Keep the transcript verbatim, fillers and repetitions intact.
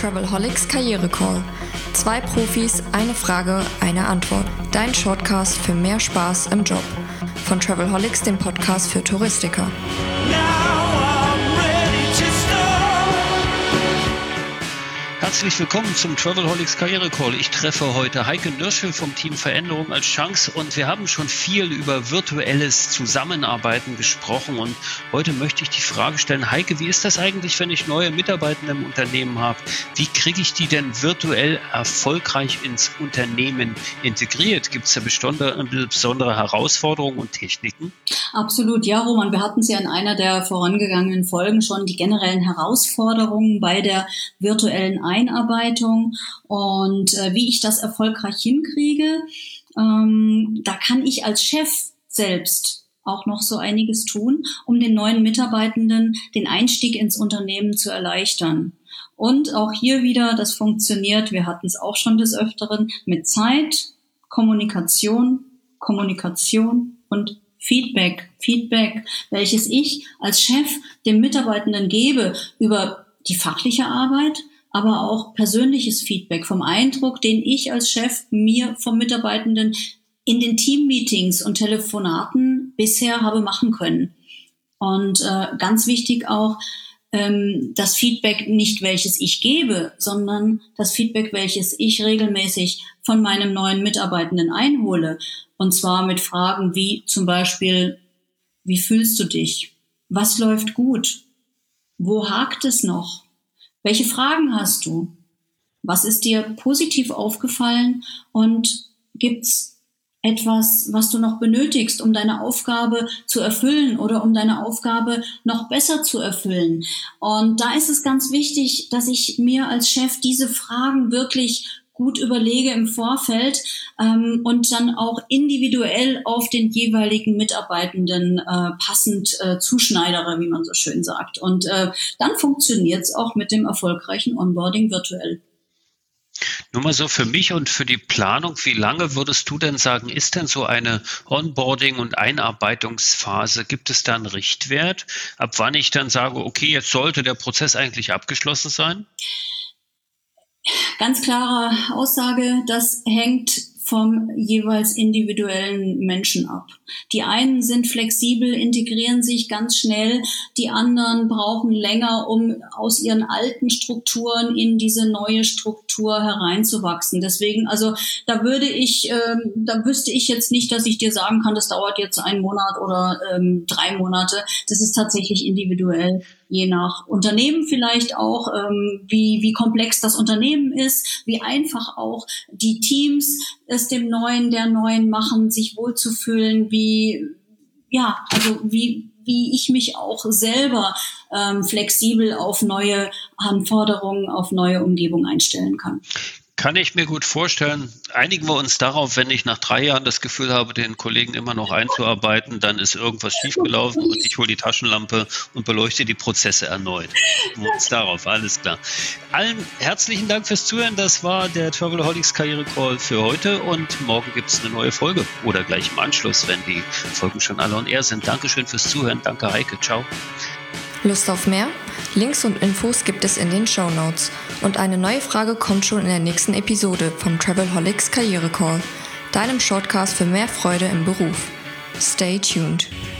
Travelholics Karriere Call. Zwei Profis, eine Frage, eine Antwort. Dein Shortcast für mehr Spaß im Job. Von Travelholics, dem Podcast für Touristiker. Herzlich willkommen zum Travelholics Karriere Call. Ich treffe heute Heike Nürschel vom Team Veränderung als Chance und wir haben schon viel über virtuelles Zusammenarbeiten gesprochen und heute möchte ich die Frage stellen, Heike, wie ist das eigentlich, wenn ich neue Mitarbeitende im Unternehmen habe? Wie kriege ich die denn virtuell erfolgreich ins Unternehmen integriert? Gibt es da besondere, besondere Herausforderungen und Techniken? Absolut, ja, Roman. Wir hatten es ja in einer der vorangegangenen Folgen schon, die generellen Herausforderungen bei der virtuellen Einarbeitung und äh, wie ich das erfolgreich hinkriege. Ähm, da kann ich als Chef selbst auch noch so einiges tun, um den neuen Mitarbeitenden den Einstieg ins Unternehmen zu erleichtern. Und auch hier wieder, das funktioniert, wir hatten es auch schon des Öfteren, mit Zeit, Kommunikation, Kommunikation und Feedback, Feedback, welches ich als Chef dem Mitarbeitenden gebe über die fachliche Arbeit, aber auch persönliches Feedback vom Eindruck, den ich als Chef mir vom Mitarbeitenden in den Teammeetings und Telefonaten bisher habe machen können. Und äh, ganz wichtig auch, ähm, das Feedback nicht, welches ich gebe, sondern das Feedback, welches ich regelmäßig von meinem neuen Mitarbeitenden einhole. Und zwar mit Fragen wie zum Beispiel, wie fühlst du dich? Was läuft gut? Wo hakt es noch? Welche Fragen hast du? Was ist dir positiv aufgefallen? Und gibt's etwas, was du noch benötigst, um deine Aufgabe zu erfüllen oder um deine Aufgabe noch besser zu erfüllen? Und da ist es ganz wichtig, dass ich mir als Chef diese Fragen wirklich gut überlege im Vorfeld ähm, und dann auch individuell auf den jeweiligen Mitarbeitenden äh, passend äh, zuschneidere, wie man so schön sagt. Und äh, dann funktioniert es auch mit dem erfolgreichen Onboarding virtuell. Nur mal so für mich und für die Planung, wie lange würdest du denn sagen, ist denn so eine Onboarding- und Einarbeitungsphase? Gibt es da einen Richtwert, ab wann ich dann sage, okay, jetzt sollte der Prozess eigentlich abgeschlossen sein? Ganz klare Aussage, das hängt vom jeweils individuellen Menschen ab. Die einen sind flexibel, integrieren sich ganz schnell, die anderen brauchen länger, um aus ihren alten Strukturen in diese neue Struktur hereinzuwachsen. Deswegen, also da würde ich, ähm, da wüsste ich jetzt nicht, dass ich dir sagen kann, das dauert jetzt einen Monat oder ähm, drei Monate. Das ist tatsächlich individuell. Je nach Unternehmen vielleicht auch, ähm, wie, wie komplex das Unternehmen ist, wie einfach auch die Teams es dem Neuen, der Neuen machen, sich wohlzufühlen, wie, ja, also wie, wie ich mich auch selber ähm, flexibel auf neue Anforderungen, auf neue Umgebung einstellen kann. Kann ich mir gut vorstellen. Einigen wir uns darauf, wenn ich nach drei Jahren das Gefühl habe, den Kollegen immer noch einzuarbeiten, dann ist irgendwas schiefgelaufen und ich hole die Taschenlampe und beleuchte die Prozesse erneut. Wir uns darauf, alles klar. Allen herzlichen Dank fürs Zuhören. Das war der Travelholics Karriere Call für heute und morgen gibt es eine neue Folge oder gleich im Anschluss, wenn die Folgen schon alle on air sind. Dankeschön fürs Zuhören. Danke Heike. Ciao. Lust auf mehr? Links und Infos gibt es in den Shownotes. Und eine neue Frage kommt schon in der nächsten Episode vom Travelholics Karriere Call, deinem Shortcast für mehr Freude im Beruf. Stay tuned.